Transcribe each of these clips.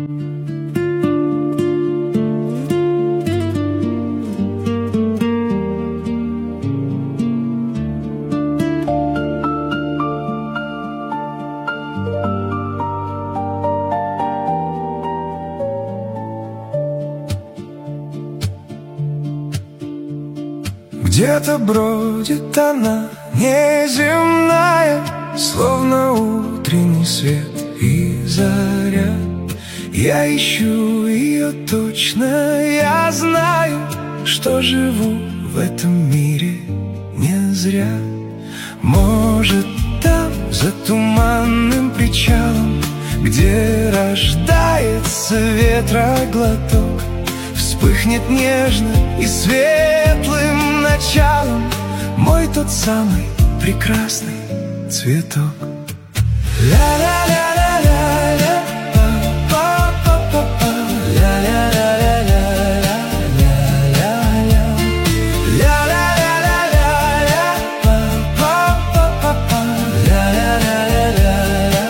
Где-то бродит она, неземная, словно утренний свет и заря. Я ищу ее точно, я знаю, что живу в этом мире не зря. Может, там, за туманным причалом, где рождается ветроглоток, вспыхнет нежно и светлым началом мой тот самый прекрасный цветок. Ля-ля-ля-ля-ля-ля, па-па-па-па, ля-ля-ля-ля-ля-ля, ля-ля-ля, ля-ля-ля-ля-ля-ля, па-па-па-па, ля-ля-ля-ля-ля-ля.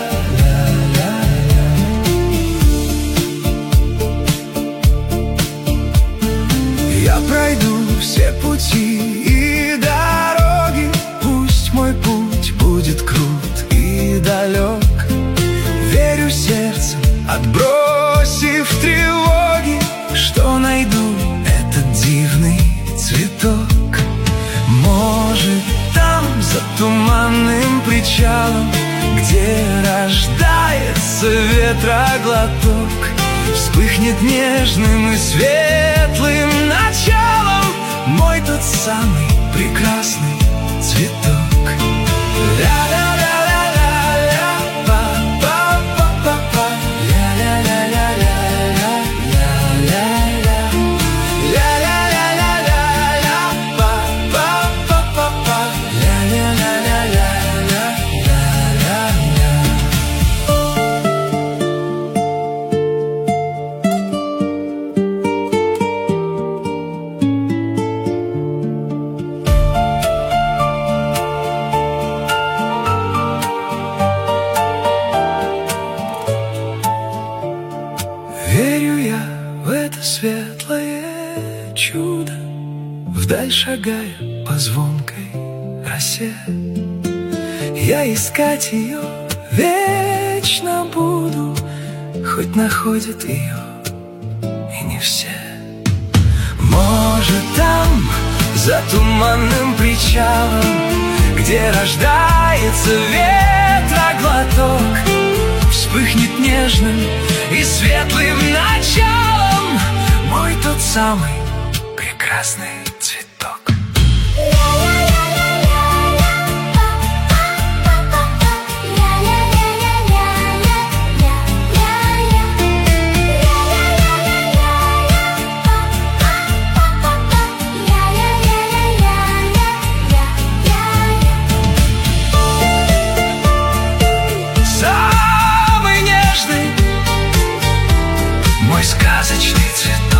Я пройду все пути и дороги, пусть мой путь будет крут и далек. Верю сердцем, отбросив тревоги, что найду этот дивный цветок. Может, там, за туманным причалом, где рождается ветроглоток, вспыхнет нежным и светлым началом мой тот самый прекрасный цветок. Ля-ля-ля-ля-ля-ля, па-па-па-па-па, ля-ля-ля-ля-ля-ля, ля-ля-ля, ля-ля-ля-ля-ля-ля, па-па-па-па, ля-ля-ля-ля-ля-ля, ля-ля-ля. Верю я в это светлое чудо, вдаль шагая по звонкой росе. Я искать ее вечно буду, хоть находят ее и не все. Может, там, за туманным причалом, где рождается ветроглоток, вспыхнет нежным и светлым началом мой тот самый прекрасный цветок. Самый нежный, мой сказочный цветок.